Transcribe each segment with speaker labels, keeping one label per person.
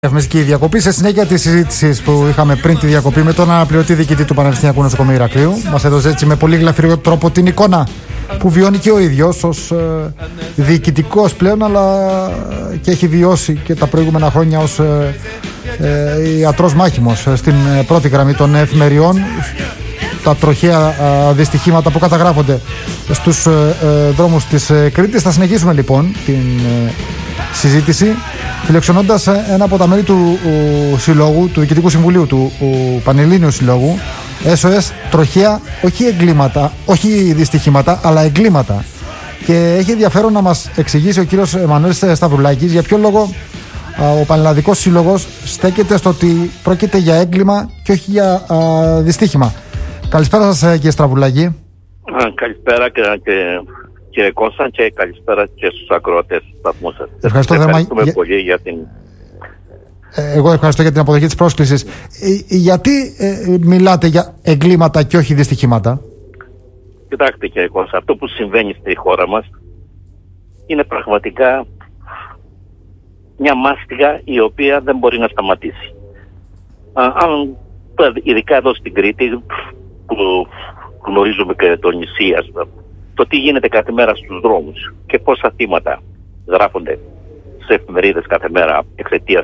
Speaker 1: Διαφημιστική διακοπή σε συνέχεια τη συζήτηση που είχαμε πριν τη διακοπή με τον αναπληρωτή διοικητή του Πανεπιστημιακού Νοσοκομείου Ηρακλείου. Μας έδωσε έτσι με πολύ γλαφυρό τρόπο την εικόνα που βιώνει και ο ίδιος ως διοικητικός πλέον, αλλά και έχει βιώσει και τα προηγούμενα χρόνια ως ιατρός μάχημος στην πρώτη γραμμή των εφημεριών. Τα τροχαία δυστυχήματα που καταγράφονται στους δρόμους της Κρήτης. Θα συνεχίσουμε λοιπόν την συζήτηση φιλοξενώντας ένα από τα μέλη του συλλόγου, του Διοικητικού Συμβουλίου του Πανελλήνιου Συλλόγου, SOS Τροχαία, όχι εγκλήματα, όχι δυστυχήματα, αλλά εγκλήματα. Και έχει ενδιαφέρον να μας εξηγήσει ο κύριος Εμμανουέλ Σταυρουλάκης για ποιο λόγο ο Πανελλαδικός Σύλλογος στέκεται στο ότι πρόκειται για έγκλημα και όχι για δυστύχημα. Καλησπέρα σας, κύριε Σταυρουλάκη.
Speaker 2: Καλησπέρα κύριε Κώστα, και καλησπέρα και στους ακροατές του σταθμού σας.
Speaker 1: Ευχαριστούμε
Speaker 2: πολύ για την...
Speaker 1: Εγώ ευχαριστώ για την αποδοχή της πρόσκλησης. Γιατί μιλάτε για εγκλήματα και όχι δυστυχήματα?
Speaker 2: Κοιτάξτε κύριε Κώστα, αυτό που συμβαίνει στη χώρα μας είναι πραγματικά μια μάστιγα η οποία δεν μπορεί να σταματήσει. Ειδικά εδώ στην Κρήτη, που γνωρίζουμε και το νησί, το τι γίνεται κάθε μέρα στους δρόμους και πόσα θύματα γράφονται σε εφημερίδες κάθε μέρα εξαιτίας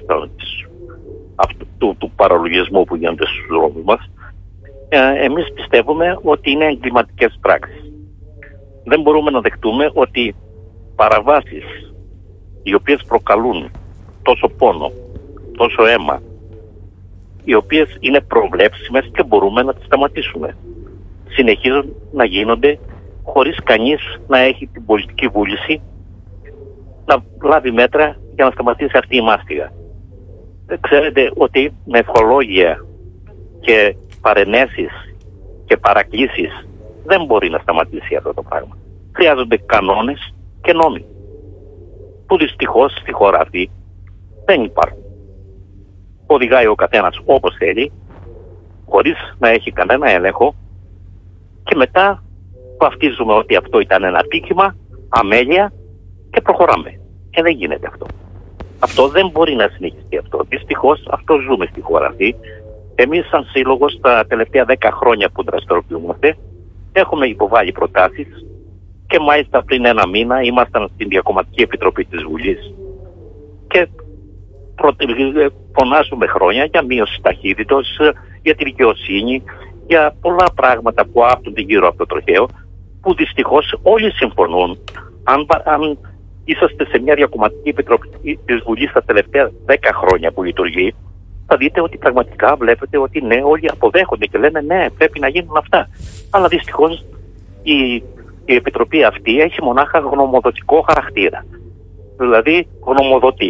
Speaker 2: του παραλογισμού που γίνεται στους δρόμους μας, εμείς πιστεύουμε ότι είναι εγκληματικές πράξεις. Δεν μπορούμε να δεχτούμε ότι παραβάσεις οι οποίες προκαλούν τόσο πόνο, τόσο αίμα, οι οποίες είναι προβλέψιμες και μπορούμε να τις σταματήσουμε, συνεχίζουν να γίνονται χωρίς κανείς να έχει την πολιτική βούληση να λάβει μέτρα για να σταματήσει αυτή η μάστιγα. Ξέρετε ότι με ευχολόγια και παρενέσεις και παρακλήσεις δεν μπορεί να σταματήσει αυτό το πράγμα. Χρειάζονται κανόνες και νόμοι, που δυστυχώς στη χώρα αυτή δεν υπάρχουν. Οδηγάει ο καθένας όπως θέλει, χωρίς να έχει κανένα έλεγχο, και μετά βαφτίζουμε ότι αυτό ήταν ένα ατύχημα, αμέλεια, και προχωράμε. Δεν γίνεται αυτό. Αυτό δεν μπορεί να συνεχιστεί αυτό. Δυστυχώς αυτό ζούμε στη χώρα αυτή. Εμείς σαν σύλλογος τα τελευταία 10 χρόνια που δραστηριοποιούμαστε έχουμε υποβάλει προτάσεις, και μάλιστα πριν ένα μήνα ήμασταν στην Διακομματική Επιτροπή της Βουλής και φωνάζουμε χρόνια για μείωση ταχύτητος, για τη δικαιοσύνη, για πολλά πράγματα που άπτονται γύρω από το τροχαίο, που δυστυχώς όλοι συμφωνούν. Αν είσαστε σε μια Διακομματική Επιτροπή της Βουλής τα τελευταία 10 χρόνια που λειτουργεί, θα δείτε ότι πραγματικά βλέπετε ότι ναι, όλοι αποδέχονται και λένε ναι, πρέπει να γίνουν αυτά. Αλλά δυστυχώς η Επιτροπή αυτή έχει μονάχα γνωμοδοτικό χαρακτήρα. Δηλαδή γνωμοδοτεί.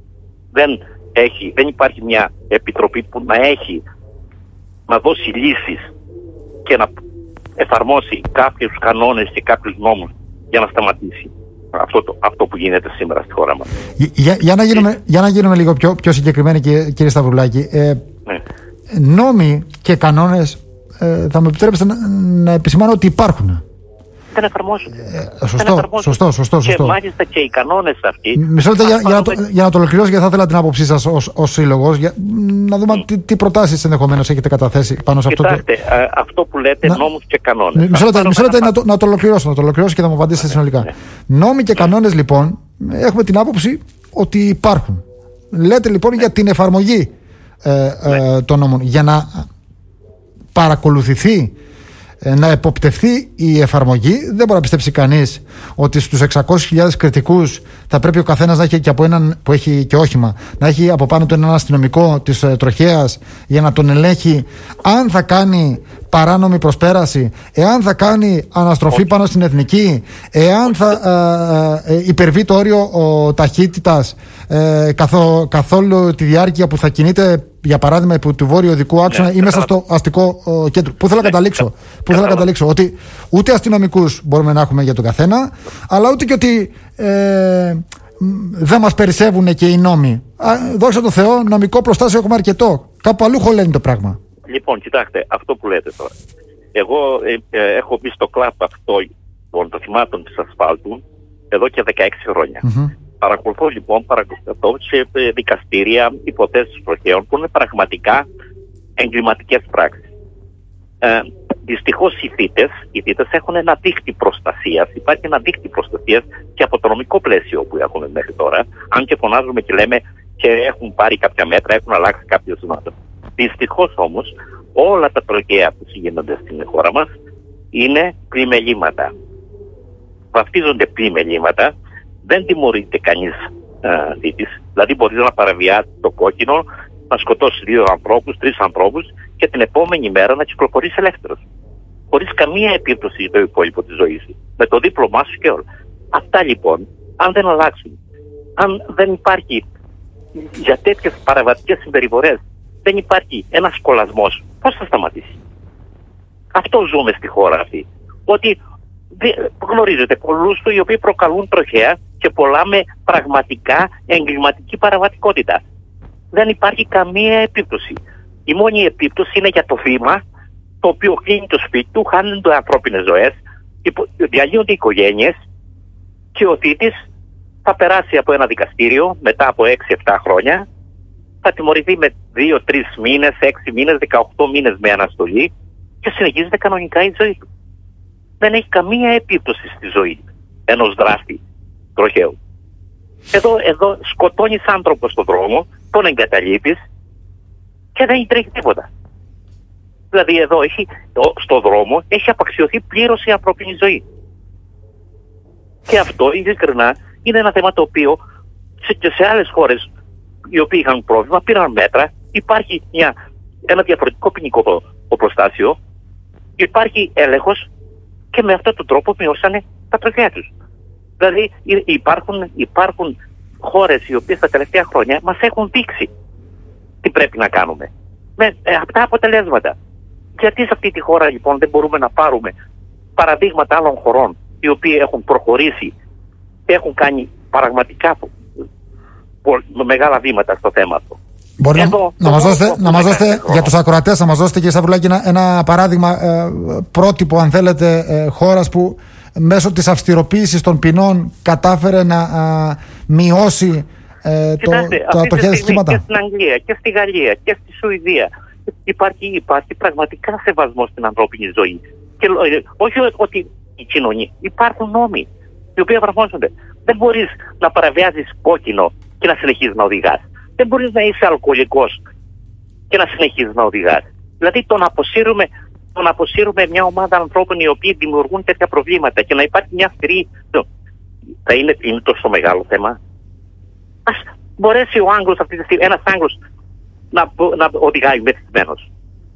Speaker 2: Δεν υπάρχει μια επιτροπή που να δώσει λύσεις και να εφαρμόσει κάποιους κανόνες και κάποιους νόμους για να σταματήσει αυτό που γίνεται σήμερα στη χώρα μας.
Speaker 1: Για να γίνουμε λίγο πιο συγκεκριμένοι, κύριε Σταυρουλάκη, νόμοι και κανόνες, θα μου επιτρέψετε να επισημάνω ότι υπάρχουν.
Speaker 2: Δεν εφαρμόζονται.
Speaker 1: Σωστό.
Speaker 2: Και μάλιστα και οι κανόνες αυτοί...
Speaker 1: Μισό λεπτό για να το ολοκληρώσω, γιατί θα ήθελα την άποψή σας ως σύλλογος, να δούμε τι προτάσεις ενδεχομένως έχετε καταθέσει πάνω σε αυτό.
Speaker 2: Κοιτάξτε, αυτό που λέτε νόμους και κανόνες.
Speaker 1: Μισό λεπτό να το ολοκληρώσω και θα μου απαντήσετε συνολικά. Νόμοι και κανόνες λοιπόν, έχουμε την άποψη ότι υπάρχουν. Λέτε λοιπόν για την εφαρμογή των νόμων, για να παρακολουθηθεί, να εποπτευθεί η εφαρμογή. Δεν μπορεί να πιστέψει κανείς ότι στους 600.000 κριτικούς θα πρέπει ο καθένας να έχει και από έναν που έχει και όχημα, να έχει από πάνω του έναν αστυνομικό της τροχέας για να τον ελέγχει αν θα κάνει παράνομη προσπέραση, εάν θα κάνει αναστροφή πάνω στην εθνική, εάν θα υπερβεί το όριο ταχύτητας καθόλου τη διάρκεια που θα κινείται, για παράδειγμα, υπό του βόρειο οδικού άξονα ή μέσα στο αστικό κέντρο. Πού θέλω να καταλήξω? Ότι ούτε αστυνομικούς μπορούμε να έχουμε για τον καθένα, αλλά ούτε και ότι δεν μας περισσεύουν και οι νόμοι. Δόξα τω Θεώ, νομικό προστάσιο έχουμε αρκετό. Κάπου αλλού χωλαίνει το πράγμα.
Speaker 2: Λοιπόν, κοιτάξτε, αυτό που λέτε τώρα. Εγώ έχω μπει στο κλαμπ αυτό των θυμάτων της ασφάλτου εδώ και 16 χρόνια. Παρακολουθώ λοιπόν σε δικαστήρια υποθέσεις τροχαίων που είναι πραγματικά εγκληματικές πράξεις. Δυστυχώς οι θύτες έχουν ένα δίχτυ προστασίας. Υπάρχει ένα δίχτυ προστασίας και από το νομικό πλαίσιο που έχουμε μέχρι τώρα, αν και φωνάζουμε και λέμε και έχουν πάρει κάποια μέτρα, έχουν αλλάξει κάποιες ζωνάδες. Δυστυχώς όμως όλα τα τροχαία που γίνονται στην χώρα μας είναι πλημελήματα. Βαφτίζονται πλημελήματα, δεν τιμωρείται κανείς θύτης. Δηλαδή μπορεί να παραβιάσει το κόκκινο, να σκοτώσει 2 ανθρώπους, 3 ανθρώπους και την επόμενη μέρα να κυκλοφορήσει ελεύθερος. Χωρίς καμία επίπτωση στο υπόλοιπο της ζωής. Με το δίπλωμά σου και όλα. Αυτά λοιπόν, αν δεν αλλάξουν, αν δεν υπάρχει για τέτοιες παραβατικές συμπεριφορές, δεν υπάρχει ένας κολλασμός, πώς θα σταματήσει? Αυτό ζούμε στη χώρα αυτή. Ότι γνωρίζετε πολλούς οι οποίοι προκαλούν τροχαία και πολλά με πραγματικά εγκληματική παραβατικότητα. Δεν υπάρχει καμία επίπτωση. Η μόνη επίπτωση είναι για το θύμα, το οποίο κλείνει το σπίτι του, χάνονται ανθρώπινες ζωές, διαλύονται οικογένειες και ο θύτης θα περάσει από ένα δικαστήριο μετά από 6-7 χρόνια, θα τιμωρηθεί με 2-3 μήνες, 6 μήνες, 18 μήνες με αναστολή και συνεχίζεται κανονικά η ζωή του. Δεν έχει καμία επίπτωση στη ζωή ενός δράστη τροχαίου. Εδώ σκοτώνεις άνθρωπο στον δρόμο, τον εγκαταλείπεις και δεν τρέχει τίποτα. Δηλαδή εδώ στο δρόμο έχει απαξιωθεί πλήρως η ανθρώπινη ζωή. Και αυτό ειλικρινά είναι ένα θέμα το οποίο και σε άλλες χώρες οι οποίοι είχαν πρόβλημα πήραν μέτρα. Υπάρχει ένα διαφορετικό ποινικό οπλοστάσιο, υπάρχει έλεγχος και με αυτόν τον τρόπο μειώσανε τα τροχαία τους. Δηλαδή υπάρχουν χώρες οι οποίες τα τελευταία χρόνια μας έχουν δείξει τι πρέπει να κάνουμε. Με αυτά αποτελέσματα. Γιατί σε αυτή τη χώρα λοιπόν δεν μπορούμε να πάρουμε παραδείγματα άλλων χωρών οι οποίοι έχουν προχωρήσει και έχουν κάνει πραγματικά μεγάλα βήματα στο θέμα αυτό.
Speaker 1: Μπορεί να μας δώσετε για τους ακροατές, να μας δώσετε κύριε Σταυρουλάκη ένα παράδειγμα πρότυπο αν θέλετε χώρας που μέσω της αυστηροποίησης των ποινών κατάφερε να μειώσει τα τροχαία δυστυχήματα.
Speaker 2: Και στην Αγγλία και στη Γαλλία και στη Σουηδία υπάρχει πραγματικά σεβασμός στην ανθρώπινη ζωή. Και όχι ότι η κοινωνία, υπάρχουν νόμοι οι οποίοι εφαρμόζονται. Δεν μπορείς να παραβιάζεις κόκκινο και να συνεχίζεις να οδηγάς. Δεν μπορείς να είσαι αλκοολικός και να συνεχίζεις να οδηγάς. Δηλαδή το να αποσύρουμε μια ομάδα ανθρώπων οι οποίοι δημιουργούν τέτοια προβλήματα και να υπάρχει μια αυστηρή. Θα είναι τόσο μεγάλο θέμα. Ας μπορέσει ο Άγγλος αυτή τη στιγμή, ένας Άγγλος να οδηγάει μεθυσμένος.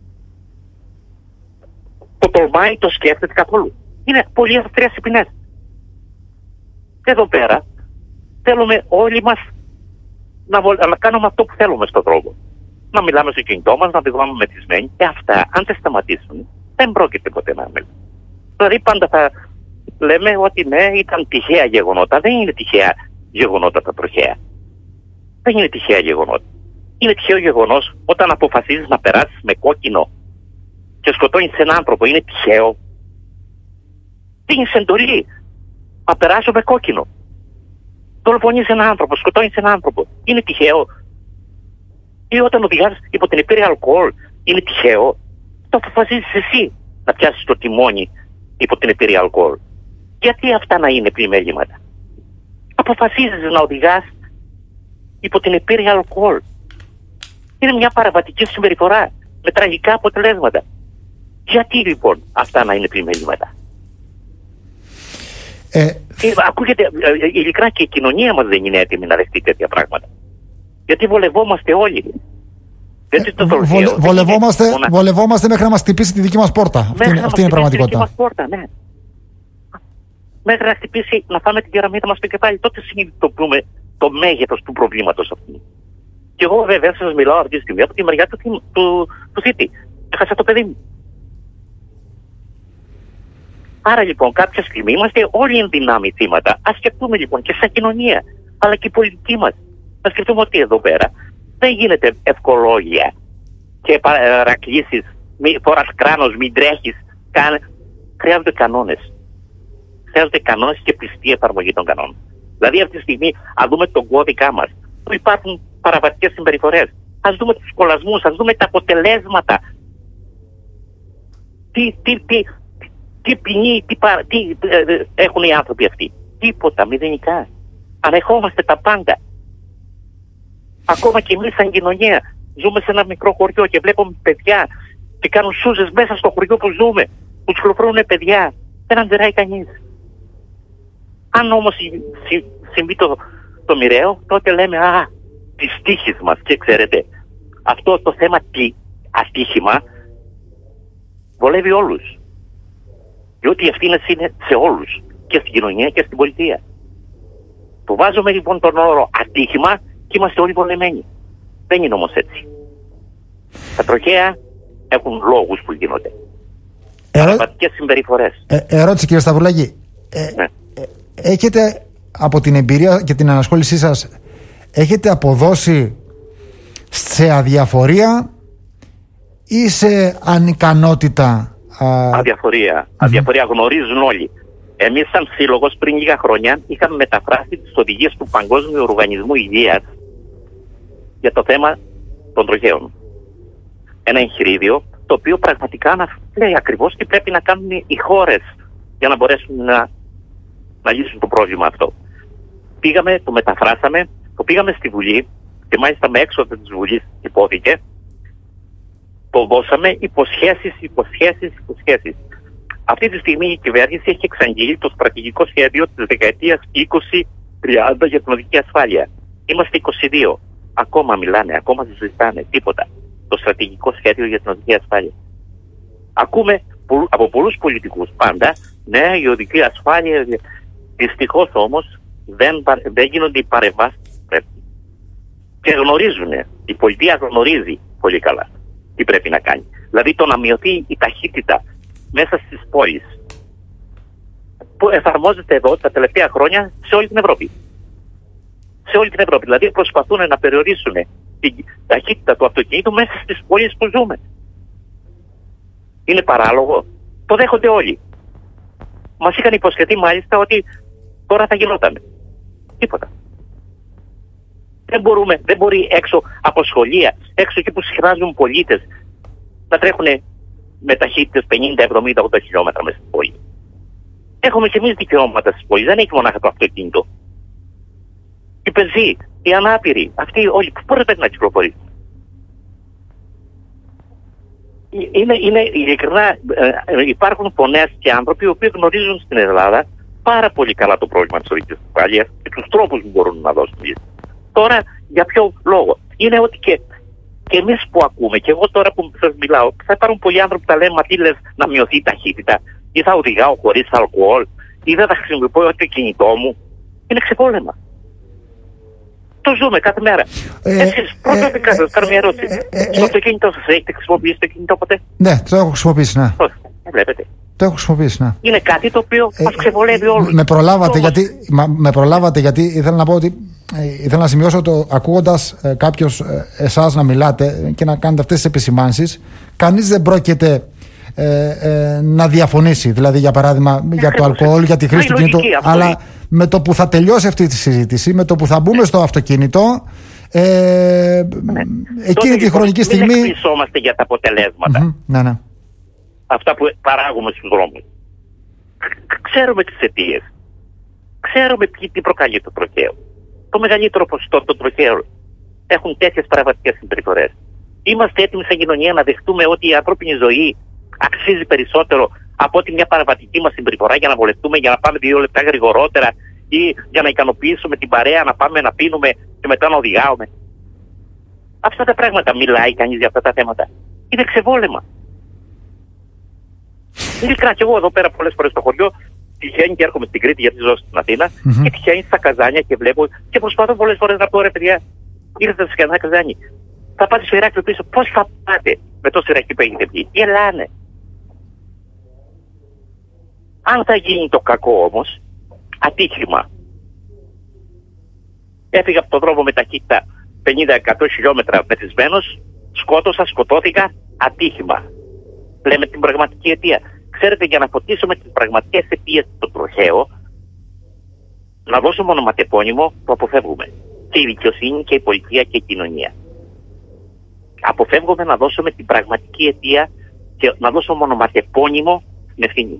Speaker 2: Το τολμάει, το σκέφτεται καθόλου. Είναι πολύ αυστηρές οι ποινές. Εδώ πέρα θέλουμε όλοι μας να κάνουμε αυτό που θέλουμε στον δρόμο. Να μιλάμε στο κινητό μας, να οδηγάμε μεθυσμένοι. Αυτά, αν δεν σταματήσουν, δεν πρόκειται ποτέ να μιλάμε. Δηλαδή πάντα θα λέμε ότι ναι, ήταν τυχαία γεγονότα. Δεν είναι τυχαία γεγονότα τα τροχαία. Δεν είναι τυχαία γεγονότα. Είναι τυχαίο γεγονός όταν αποφασίζεις να περάσεις με κόκκινο και σκοτώνεις έναν άνθρωπο. Είναι τυχαίο. Δίνεις εντολή να περάσω με κόκκινο. Δολοφονείς έναν άνθρωπο, σκοτώνεις έναν άνθρωπο. Είναι τυχαίο. Ή όταν οδηγάς υπό την επίρρεια αλκοόλ, είναι τυχαίο. Το αποφασίζεις εσύ να πιάσεις το τιμόνι υπό την επίρρεια αλκοόλ. Γιατί αυτά να είναι πλημέληματα? Αποφασίζεις να οδηγάς υπό την επίρρεια αλκοόλ. Είναι μια παραβατική συμπεριφορά με τραγικά αποτελέσματα. Γιατί λοιπόν αυτά να είναι πλημέληματα? Ακούγεται, ειλικρινά και η κοινωνία μας δεν είναι έτοιμη να δεχτεί τέτοια πράγματα. Γιατί βολευόμαστε όλοι.
Speaker 1: Βολευόμαστε μέχρι να μας χτυπήσει τη δική μας πόρτα. Αυτή είναι η πραγματικότητα.
Speaker 2: Μας πόρτα, ναι. Μέχρι να χτυπήσει, να φάμε την κεραμίδα μας στο κεφάλι, τότε συνειδητοποιούμε το μέγεθος του προβλήματος αυτού. Και εγώ βέβαια σας μιλάω αυτή τη στιγμή από τη μεριά του θήτη. Έχασα το παιδί μου. Άρα λοιπόν κάποια στιγμή είμαστε όλοι εν δυνάμει θύματα. Ας σκεφτούμε λοιπόν και σαν κοινωνία, αλλά και η πολιτική μας. Να σκεφτούμε ότι εδώ πέρα δεν γίνεται ευκολόγια και παρακλήσεις, μη φοράς κράνος, μην τρέχεις. Χρειάζονται κανόνες. Χρειάζονται κανόνες και πιστή εφαρμογή των κανόνων. Δηλαδή αυτή τη στιγμή, αν δούμε τον κώδικά μας, που υπάρχουν παραβατικές συμπεριφορές, ας δούμε τους κολλασμούς, ας δούμε τα αποτελέσματα. Τι ποινή, τι έχουν οι άνθρωποι αυτοί. Τίποτα, μηδενικά. Ανεχόμαστε τα πάντα. Ακόμα και εμείς σαν κοινωνία ζούμε σε ένα μικρό χωριό και βλέπουμε παιδιά και κάνουν σούζες μέσα στο χωριό που ζούμε, που κυκλοφορούν παιδιά. Δεν αντιδράει κανείς. Αν όμως συμβεί το μοιραίο, τότε λέμε τις τύχες μας. Και ξέρετε, αυτό το θέμα ατύχημα βολεύει όλους. Διότι οι ευθύνες είναι σε όλους, και στην κοινωνία και στην πολιτεία. Που βάζουμε λοιπόν τον όρο ατύχημα και είμαστε όλοι βολεμένοι. Δεν είναι όμως έτσι. Τα τροχαία έχουν λόγους που γίνονται. Παραβατικές συμπεριφορές.
Speaker 1: Ερώτηση, κύριε Σταυρουλάκη.
Speaker 2: Ναι.
Speaker 1: Έχετε από την εμπειρία και την ανασχόλησή σας, έχετε αποδώσει σε αδιαφορία ή σε ανικανότητα?
Speaker 2: Αδιαφορία. Αδιαφορία γνωρίζουν όλοι. Εμείς σαν σύλλογος πριν λίγα χρόνια είχαμε μεταφράσει τις οδηγίες του Παγκόσμιου Οργανισμού Υγείας για το θέμα των τροχαίων. Ένα εγχειρίδιο το οποίο πραγματικά λέει ακριβώς τι πρέπει να κάνουν οι χώρες για να μπορέσουν να λύσουν το πρόβλημα αυτό. Πήγαμε, το μεταφράσαμε, το πήγαμε στη Βουλή και μάλιστα με έξοδο της Βουλής υπόθηκε. Το δώσαμε υποσχέσεις. Αυτή τη στιγμή η κυβέρνηση έχει εξαγγείλει το στρατηγικό σχέδιο της δεκαετίας 20-30 για την οδική ασφάλεια. Είμαστε 22. Ακόμα μιλάνε, ακόμα συζητάνε, τίποτα. Το στρατηγικό σχέδιο για την οδική ασφάλεια. Ακούμε από πολλούς πολιτικούς πάντα, ναι, η οδική ασφάλεια. Δυστυχώς όμως δεν γίνονται οι παρεμβάσεις που πρέπει. Και γνωρίζουν, η πολιτεία γνωρίζει πολύ καλά τι πρέπει να κάνει. Δηλαδή το να μειωθεί η ταχύτητα μέσα στις πόλεις που εφαρμόζεται εδώ τα τελευταία χρόνια σε όλη την Ευρώπη. Σε όλη την Ευρώπη. Δηλαδή προσπαθούν να περιορίσουν την ταχύτητα του αυτοκινήτου μέσα στις πόλεις που ζούμε. Είναι παράλογο. Το δέχονται όλοι. Μας είχαν υποσχεθεί μάλιστα ότι τώρα θα γινόταν. Τίποτα. Δεν μπορεί έξω από σχολεία, έξω εκεί που συχνάζουν πολίτες, να τρέχουν με ταχύτητες 50, 70, 80 χιλιόμετρα μέσα στην πόλη. Έχουμε και εμείς δικαιώματα στις πόλεις, δεν έχει μονάχα το αυτοκίνητο. Οι πεζοί, οι ανάπηροι, αυτοί όλοι, πού πρέπει να κυκλοφορήσουν. Ειλικρινά, υπάρχουν φωνές και άνθρωποι οι οποίοι γνωρίζουν στην Ελλάδα πάρα πολύ καλά το πρόβλημα της οδικής ασφάλειας και τους τρόπους που μπορούν να δώσουν λύση. Τώρα, για ποιο λόγο? Είναι ότι και εμείς που ακούμε, και εγώ τώρα που σας μιλάω, θα υπάρχουν πολλοί άνθρωποι που θα λένε, μα τι λες, να μειωθεί η ταχύτητα, ή θα οδηγάω χωρίς αλκοόλ, ή δεν θα χρησιμοποιώ το κινητό μου. Είναι ξεπόλεμα. Το ζούμε κάθε μέρα. Εσείς προσωπικά σας κάνω μια ερώτηση. Στο αυτοκίνητο σας έχετε χρησιμοποιήσει το κινητό ποτέ?
Speaker 1: Ναι, το έχω χρησιμοποιήσει, ναι.
Speaker 2: Βλέπετε.
Speaker 1: Το έχω χρησιμοποιήσει, ναι.
Speaker 2: Είναι κάτι το οποίο μας ξεβολεύει όλους.
Speaker 1: Με προλάβατε γιατί ήθελα να πω ότι ήθελα να σημειώσω ακούγοντας κάποιος εσάς να μιλάτε και να κάνετε αυτές τις επισημάνσεις, κανείς δεν πρόκειται να διαφωνήσει. Δηλαδή, για παράδειγμα, για το αλκοόλ, για τη χρήση του κινητού. Αλλά με το που θα τελειώσει αυτή τη συζήτηση, με το που θα μπούμε στο αυτοκίνητο, εκείνη τη χρονική στιγμή.
Speaker 2: Δεν εκπλησόμαστε για τα αποτελέσματα.
Speaker 1: Ναι.
Speaker 2: Αυτά που παράγουμε στους δρόμους. Ξέρουμε τις αιτίες. Ξέρουμε τι προκαλεί το τροχαίο. Το μεγαλύτερο ποσοστό των τροχαίων έχουν τέτοιες παραβατικές συμπεριφορές. Είμαστε έτοιμοι σαν κοινωνία να δεχτούμε ότι η ανθρώπινη ζωή αξίζει περισσότερο από ότι μια παραβατική μας συμπεριφορά για να βολευτούμε, για να πάμε 2 λεπτά γρηγορότερα ή για να ικανοποιήσουμε την παρέα, να πάμε να πίνουμε και μετά να οδηγάμε. Αυτά τα πράγματα μιλάει κανείς για αυτά τα θέματα. Είναι ξεβόλεμα. Ειλικρινά, και εγώ εδώ πέρα πολλές φορές στο χωριό τυχαίνει και έρχομαι στην Κρήτη γιατί ζω στην Αθήνα και τυχαίνει στα Καζάνια και βλέπω και προσπαθώ πολλές φορές να πω, ρε παιδιά, ήρθατε σε ένα Καζάνι. Θα πάτε στο Ηράκλειο πίσω. Πώς θα πάτε με το σειράκι που έχετε πει? Γελάνε. Αν θα γίνει το κακό όμως, ατύχημα. Έφυγα από τον δρόμο με ταχύτητα 50-100 χιλιόμετρα μεθυσμένος, σκοτώθηκα, ατύχημα. Λέμε την πραγματική αιτία. Ξέρετε, για να φωτίσουμε τις πραγματικές αιτίες του τροχαίου, να δώσουμε ονοματεπώνυμο, το αποφεύγουμε. Και η δικαιοσύνη και η πολιτεία και η κοινωνία. Αποφεύγουμε να δώσουμε την πραγματική αιτία και να δώσουμε ονοματεπώνυμο στην ευθύνη.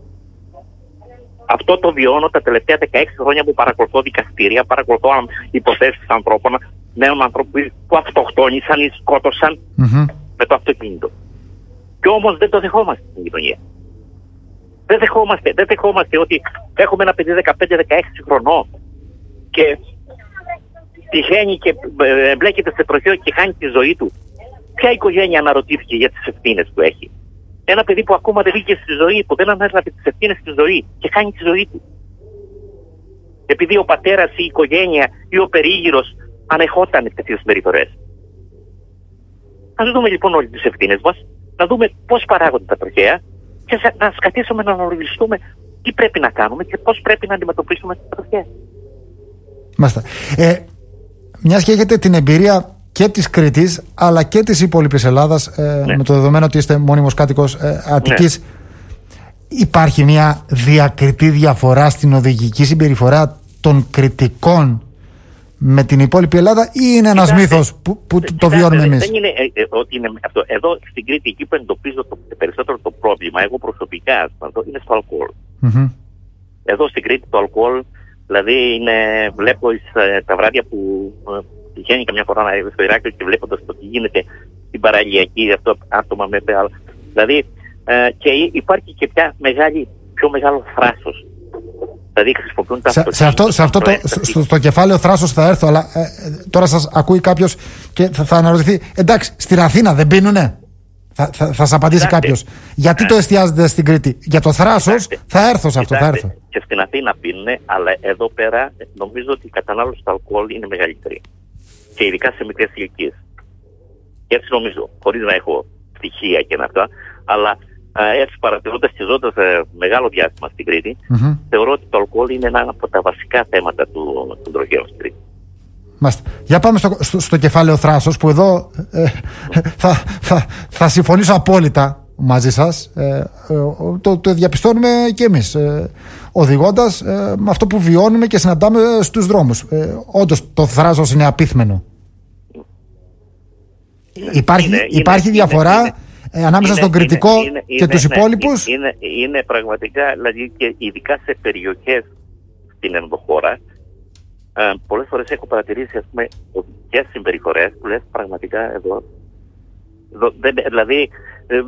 Speaker 2: Αυτό το βιώνω τα τελευταία 16 χρόνια που παρακολουθώ δικαστήρια, παρακολουθώ υποθέσεις ανθρώπων, νέων ανθρώπων που αυτοκτόνησαν ή σκότωσαν με το αυτοκίνητο. Και όμως δεν το δεχόμαστε στην κοινωνία. Δεν δεχόμαστε ότι έχουμε ένα παιδί 15-16 χρονών και τυχαίνει και μπλέκεται σε τροχαίο και χάνει τη ζωή του. Ποια οικογένεια αναρωτήθηκε για τις ευθύνες που έχει? Ένα παιδί που ακόμα δεν βγήκε στη ζωή, που δεν ανέλαβε τις ευθύνες στη ζωή και χάνει τη ζωή του. Επειδή ο πατέρας, η οικογένεια ή ο περίγυρος ανεχόταν τέτοιες συμπεριφορές. Ας δούμε λοιπόν όλες τις ευθύνες μας, να δούμε πώς παράγονται τα τροχαία και να σκατήσουμε να αναλογιστούμε τι πρέπει να κάνουμε και πώς πρέπει να αντιμετωπίσουμε τα τροχαία.
Speaker 1: Μάλιστα. Μιας και έχετε την εμπειρία και της Κρήτης αλλά και της υπόλοιπης Ελλάδας, με το δεδομένο ότι είστε μόνιμος κάτοικος Αττικής, υπάρχει μια διακριτή διαφορά στην οδηγική συμπεριφορά των Κρητικών με την υπόλοιπη Ελλάδα, ή είναι ένας μύθος που το βιώνουμε εμείς?
Speaker 2: Δεν είναι ότι είναι αυτό. Εδώ στην Κρήτη, εκεί που εντοπίζω περισσότερο το πρόβλημα, εγώ προσωπικά, είναι στο αλκοόλ. Εδώ στην Κρήτη το αλκοόλ, δηλαδή βλέπω τα βράδια που τυχαίνει καμιά φορά να είμαι στο Ηράκλειο και βλέποντας το τι γίνεται στην παραλιακή, αυτό άτομα με πέρα. Δηλαδή, και υπάρχει και πιο μεγάλο θράσος. Δηλαδή χρησιμοποιούν τα
Speaker 1: στο κεφάλαιο θράσος θα έρθω, αλλά τώρα σας ακούει κάποιος και θα αναρωτηθεί, εντάξει, στην Αθήνα δεν πίνουνε? Θα σας απαντήσει κάποιος. Γιατί το εστιάζετε στην Κρήτη? Για το θράσος θα έρθω σε αυτό.
Speaker 2: Και στην Αθήνα πίνουνε, αλλά εδώ πέρα νομίζω ότι η κατανάλωση του αλκοόλ είναι μεγαλύτερη. Και ειδικά σε μικρές ηλικίες. Και έτσι νομίζω, χωρίς να έχω στοιχεία και αυτά, αλλά έτσι παρατηρώντας και ζώντας μεγάλο διάστημα στην Κρήτη, θεωρώ ότι το αλκοόλ είναι ένα από τα βασικά θέματα του τροχαίου στην Κρήτη.
Speaker 1: Μάλιστα. Για πάμε στο κεφάλαιο θράσος, που εδώ θα συμφωνήσω απόλυτα μαζί σας. Το διαπιστώνουμε και εμείς, οδηγώντας, με αυτό που βιώνουμε και συναντάμε στους δρόμους. Όντως το θράσος είναι απίθμενο. Υπάρχει διαφορά ανάμεσα στον Κρητικό και τους υπόλοιπους?
Speaker 2: Είναι πραγματικά, δηλαδή, και ειδικά σε περιοχές στην ενδοχώρα, πολλές φορές έχω παρατηρήσει, ας πούμε, οδικές συμπεριφορές που λες πραγματικά εδώ δηλαδή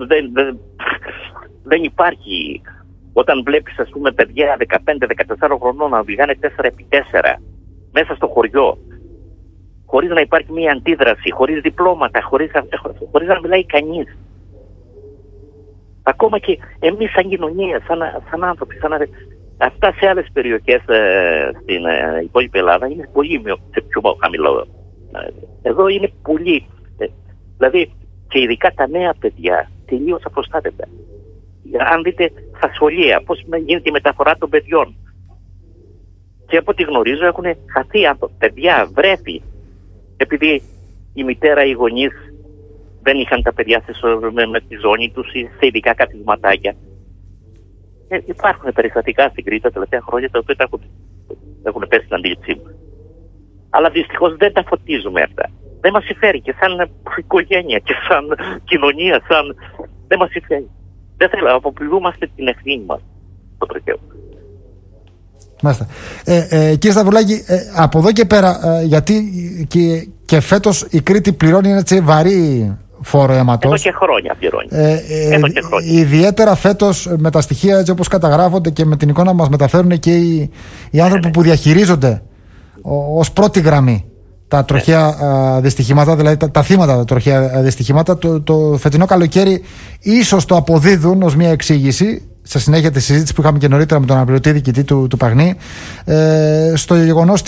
Speaker 2: δεν υπάρχει. Όταν βλέπεις, ας πούμε, παιδιά 15-14 χρονών να οδηγάνε 4x4 μέσα στο χωριό, χωρίς να υπάρχει μια αντίδραση, χωρίς διπλώματα, χωρίς να μιλάει κανείς. Ακόμα και εμείς σαν κοινωνία, σαν άνθρωποι, αυτά σε άλλες περιοχές στην υπόλοιπη Ελλάδα είναι πολύ σε πιο χαμηλό. Εδώ είναι πολύ. Δηλαδή και ειδικά τα νέα παιδιά τελείως απροστάτευτα. Αν δείτε στα σχολεία πώς γίνεται η μεταφορά των παιδιών. Και από ό,τι γνωρίζω έχουν χαθεί παιδιά, βρέφη, επειδή η μητέρα, οι γονείς δεν είχαν τα παιδιά με τη ζώνη τους ή σε ειδικά καθισματάκια. Υπάρχουν περιστατικά στην Κρήτη τα τελευταία χρόνια τα οποία έχουν πέσει στην αντίληψή μου. Αλλά δυστυχώς δεν τα φωτίζουμε αυτά. Δεν μας συμφέρει και σαν οικογένεια και σαν κοινωνία, δεν μας συμφέρει. Δεν θέλω, αποπληρούμαστε την ευθύνη μας στο τροχαίο.
Speaker 1: Μάλιστα. Κύριε Σταυρουλάκη, από εδώ και πέρα, γιατί και φέτος η Κρήτη πληρώνει έτσι βαρύ φόρο αίματος.
Speaker 2: Εδώ και χρόνια πληρώνει.
Speaker 1: Ιδιαίτερα φέτος με τα στοιχεία έτσι όπως καταγράφονται και με την εικόνα που μας μεταφέρουν και οι άνθρωποι που διαχειρίζονται ως πρώτη γραμμή τα τροχαία δυστυχήματα, δηλαδή τα θύματα τα τροχαία δυστυχήματα, το φετινό καλοκαίρι ίσως το αποδίδουν ως μια εξήγηση, σε συνέχεια τη συζήτηση που είχαμε και νωρίτερα με τον αναπληρωτή διοικητή του Παγνή, στο γεγονός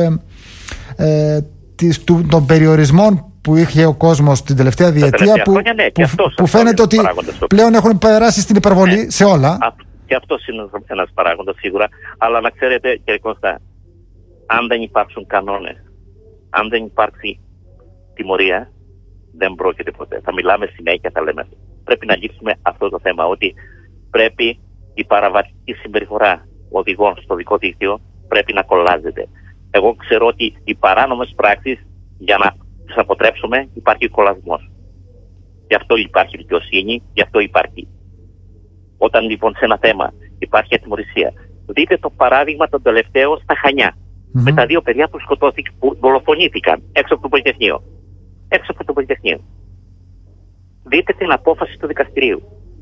Speaker 1: των περιορισμών που είχε ο κόσμος την τελευταία διετία, που φαίνεται ότι πλέον έχουν περάσει στην υπερβολή σε όλα.
Speaker 2: Και αυτός είναι ένας παράγοντας σίγουρα, αλλά να ξέρετε, κύριε Κώστα, αν δεν υπάρξουν κανόνες, αν δεν υπάρξει τιμωρία, δεν πρόκειται ποτέ. Θα μιλάμε συνέχεια, θα λέμε. Πρέπει να λύσουμε αυτό το θέμα, ότι πρέπει η παραβατική συμπεριφορά οδηγών στο δικό δίκτυο πρέπει να κολλάζεται. Εγώ ξέρω ότι οι παράνομες πράξεις, για να τις αποτρέψουμε, υπάρχει κολλασμός. Γι' αυτό υπάρχει δικαιοσύνη, γι' αυτό υπάρχει. Όταν λοιπόν σε ένα θέμα υπάρχει ατιμωρησία, δείτε το παράδειγμα το τελευταίο στα Χανιά. Με τα 2 παιδιά που δολοφονήθηκαν έξω από το Πολυτεχνείο. Έξω από το Πολυτεχνείο. Δείτε την απόφαση του δικαστηρίου.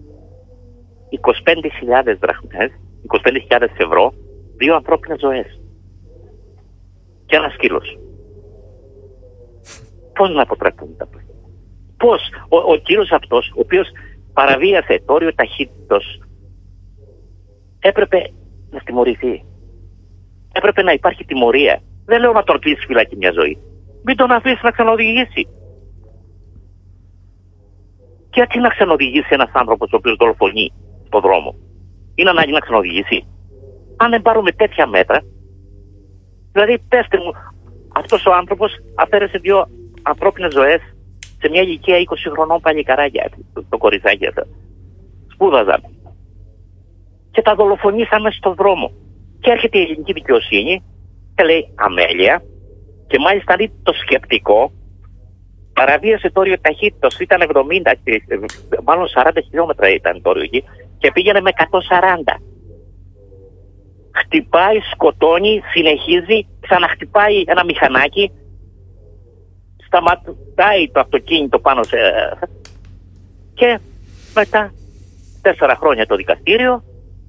Speaker 2: 25.000 δραχμές, 25.000 ευρώ, 2 ανθρώπινες ζωές. Και ένα σκύλος. Πώς να αποτρέπουν τα πράγματα? Πώς ο κύριος αυτός, ο οποίος παραβίασε το όριο ταχύτητος, έπρεπε να τιμωρηθεί. Έπρεπε να υπάρχει τιμωρία. Δεν λέω να τον κλείσει φυλακή μια ζωή. Μην τον αφήσει να ξαναοδηγήσει. Γιατί να ξαναοδηγήσει ένας άνθρωπος ο οποίος δολοφονεί στον δρόμο? Είναι ανάγκη να ξαναοδηγήσει? Αν δεν πάρουμε τέτοια μέτρα, δηλαδή πέστε μου, αυτός ο άνθρωπος αφαίρεσε 2 ανθρώπινες ζωές σε μια ηλικία 20 χρονών παλικαράκια, το κοριτσάκι αυτό. Σπούδαζαν. Και τα δολοφονήσαμε στον δρόμο. Και έρχεται η ελληνική δικαιοσύνη και λέει αμέλεια, και μάλιστα δει το σκεπτικό, παραβίασε το όριο ταχύτητος, ήταν 70, μάλλον 40 χιλιόμετρα ήταν το όριο εκεί, και πήγαινε με 140. Χτυπάει, σκοτώνει, συνεχίζει, ξαναχτυπάει ένα μηχανάκι, σταματάει το αυτοκίνητο πάνω σε... και μετά 4 χρόνια το δικαστήριο,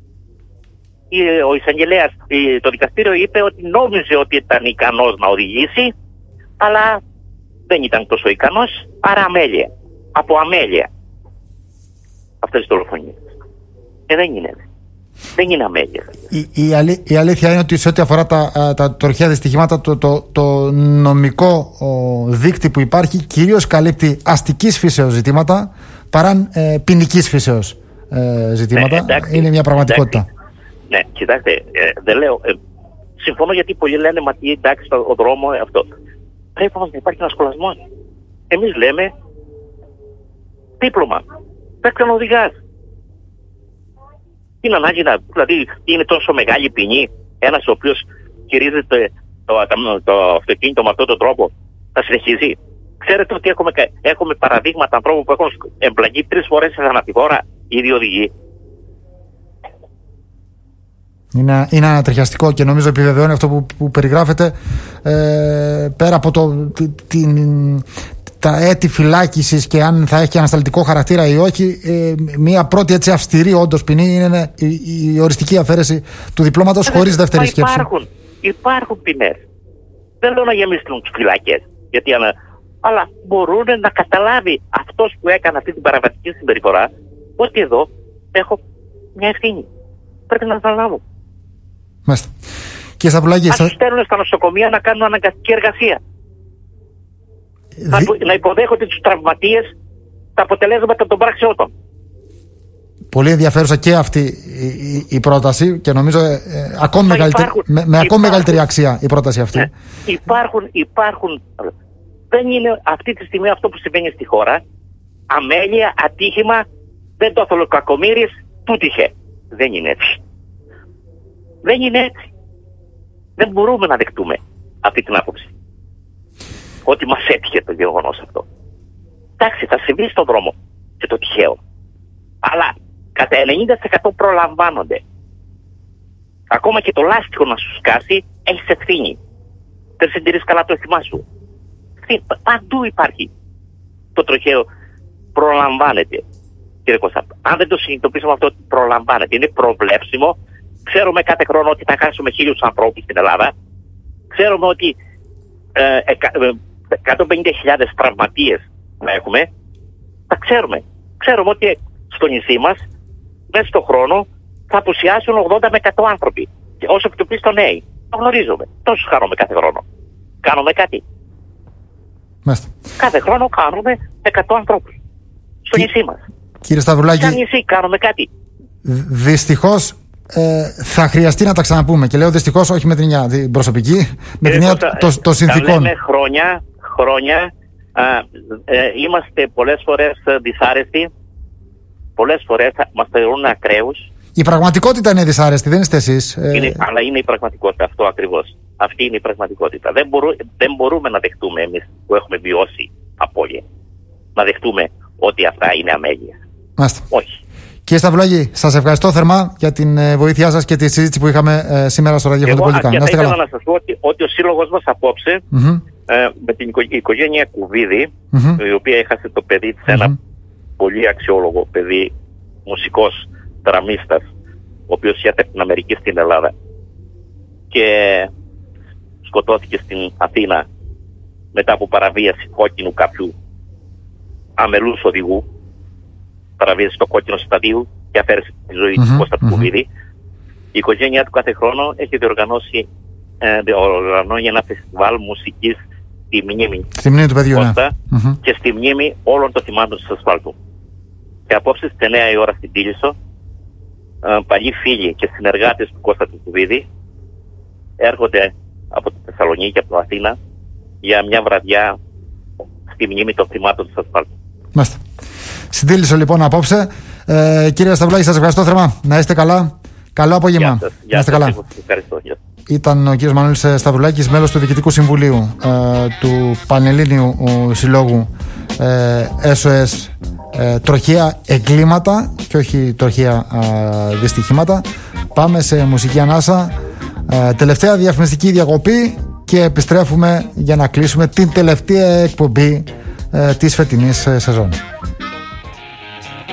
Speaker 2: ο εισαγγελέας, το δικαστήριο είπε ότι νόμιζε ότι ήταν ικανός να οδηγήσει, αλλά δεν ήταν τόσο ικανός, άρα αμέλεια. Από αμέλεια. Αυτές τις δολοφονίες. Δεν είναι. Δεν είναι αμέλεια.
Speaker 1: Η αλήθεια είναι ότι σε ό,τι αφορά τα τροχαία δυστυχήματα, το νομικό δίκτυ που υπάρχει κυρίως καλύπτει αστικής φύσεως ζητήματα παρά ποινικής φύσεως ζητήματα. Εντάξει, είναι μια πραγματικότητα.
Speaker 2: Εντάξει. Ναι, κοιτάξτε, δεν λέω. Συμφωνώ, γιατί πολλοί λένε μα τι, εντάξει, ο δρόμο αυτό. Πρέπει όμως να υπάρχει ένας σχολασμός. Εμείς λέμε δίπλωμα. Πρέπει να οδηγάς. Είναι ανάγκη να. Δηλαδή, είναι τόσο μεγάλη ποινή ένας ο οποίος χειρίζεται το αυτοκίνητο με αυτόν τον τρόπο, θα συνεχίζει? Ξέρετε ότι έχουμε παραδείγματα ανθρώπων που έχουν εμπλαγεί 3 φορές σε θανατηφόρα οι ίδιοι οδηγοί.
Speaker 1: Είναι ανατριχιαστικό και νομίζω επιβεβαιώνει αυτό που περιγράφεται, πέρα από τα έτη φυλάκισης και αν θα έχει ανασταλτικό χαρακτήρα ή όχι. Μια πρώτη έτσι αυστηρή όντως ποινή είναι η οριστική αφαίρεση του διπλώματος χωρίς δεύτερη σκέψη.
Speaker 2: Υπάρχουν ποινές. Δεν λέω να γεμίσουν τους φυλακές, αλλά μπορούν να καταλάβει αυτός που έκανε αυτή την παραβατική συμπεριφορά ότι εδώ έχω μια ευθύνη. Πρέπει να αναλάβω.
Speaker 1: Μάλιστα. Και Σταυρουλάκη,
Speaker 2: ας τους στέλνουν στα νοσοκομεία να κάνουν αναγκαστική εργασία. Να υποδέχονται τους τραυματίες, τα αποτελέσματα των πράξεών των.
Speaker 1: Πολύ ενδιαφέρουσα και αυτή η πρόταση και νομίζω ακόμη μεγαλύτερη αξία η πρόταση αυτή.
Speaker 2: Ναι. Υπάρχουν. Δεν είναι αυτή τη στιγμή αυτό που συμβαίνει στη χώρα. Αμέλεια, ατύχημα, δεν το έθελε ο κακομοίρης, του τύχε. Δεν είναι έτσι. Δεν είναι έτσι. Δεν μπορούμε να δεχτούμε αυτή την άποψη. Ότι μας έτυχε το γεγονός αυτό. Εντάξει, θα συμβεί στον δρόμο και το τυχαίο. Αλλά κατά 90% προλαμβάνονται. Ακόμα και το λάστιχο να σου σκάσει, έχεις ευθύνη. Δεν συντηρείς καλά το αίσθημά σου. Παντού υπάρχει. Το τροχαίο προλαμβάνεται. Κύριε Κώστα, αν δεν το συνειδητοποιήσουμε αυτό ότι προλαμβάνεται, είναι προβλέψιμο. Ξέρουμε κάθε χρόνο ότι θα χάσουμε 1.000 ανθρώπους στην Ελλάδα. Ξέρουμε ότι 150.000 τραυματίες να έχουμε. Τα ξέρουμε. Ξέρουμε ότι στο νησί μας, μέσα στον χρόνο, θα απουσιάσουν 80 με 100 άνθρωποι. Και όσο επιτοπλίστων νέοι. Το γνωρίζουμε. Τόσους χάνουμε κάθε χρόνο. Κάνουμε κάτι.
Speaker 1: Μάλιστα.
Speaker 2: Κάθε χρόνο κάνουμε 100 ανθρώπους. Στο νησί μας.
Speaker 1: Κύριε Σταυρουλάκη,
Speaker 2: σαν νησί κάνουμε κάτι.
Speaker 1: Δυστυχώς θα χρειαστεί να τα ξαναπούμε. Και λέω δυστυχώς όχι με την έννοια την προσωπική, με την έννοια των συνθήκων.
Speaker 2: Λέμε χρόνια. Είμαστε πολλές φορές δυσάρεστοι. Πολλές φορές μας θεωρούν ακραίους.
Speaker 1: Η πραγματικότητα είναι δυσάρεστη, δεν είστε εσείς.
Speaker 2: Αλλά είναι η πραγματικότητα, αυτό ακριβώς. Αυτή είναι η πραγματικότητα. Δεν μπορούμε να δεχτούμε εμείς που έχουμε βιώσει απώλεια, να δεχτούμε ότι αυτά είναι αμέλεια. Όχι.
Speaker 1: Κύριε Σταυρουλάκη, σας ευχαριστώ θερμά για την βοήθειά σας και τη συζήτηση που είχαμε σήμερα στο ραδιόφωνο του Πολιτικά.
Speaker 2: Εγώ ήθελα να σας πω ότι ο σύλλογος μας απόψε με την οικογένεια Κουβίδη, η οποία έχασε το παιδί της, ένα πολύ αξιόλογο παιδί, μουσικός, δραμίστας, ο οποίος είχε από την Αμερική στην Ελλάδα και σκοτώθηκε στην Αθήνα μετά από παραβίαση κόκκινου κάποιου αμελούς οδηγού, παραβίαση στο κόκκινο σταδίου και αφαίρεσε τη ζωή του Κώστα του Κουβίδη. Η οικογένειά του κάθε χρόνο έχει διοργανώσει ένα φεστιβάλ μουσικής στη μνήμη
Speaker 1: του παιδιού,
Speaker 2: Κώστα και στη μνήμη όλων των θυμάτων της ασφάλτου. Και απόψε στις 9 η ώρα στην Τίλισσο, παλιοί φίλοι και συνεργάτες του Κώστα του Κουβίδη έρχονται από τη Θεσσαλονίκη, από την Αθήνα, για μια βραδιά στη μνήμη των θυμάτων της ασφάλτου.
Speaker 1: Μάλιστα. Στην Τίλισσο λοιπόν απόψε. Κύριε Σταυρουλάκη, σας ευχαριστώ θερμά. Να είστε καλά. Καλό απόγευμα.
Speaker 2: Να είστε καλά.
Speaker 1: Ήταν ο κύριος Μανώλης Σταυρουλάκης, μέλος του Διοικητικού Συμβουλίου του Πανελλήνιου Συλλόγου SOS Τροχαία Εγκλήματα και όχι τροχαία δυστυχήματα. Πάμε σε μουσική ανάσα. Τελευταία διαφημιστική διακοπή και επιστρέφουμε για να κλείσουμε την τελευταία εκπομπή της φετινής σεζόν.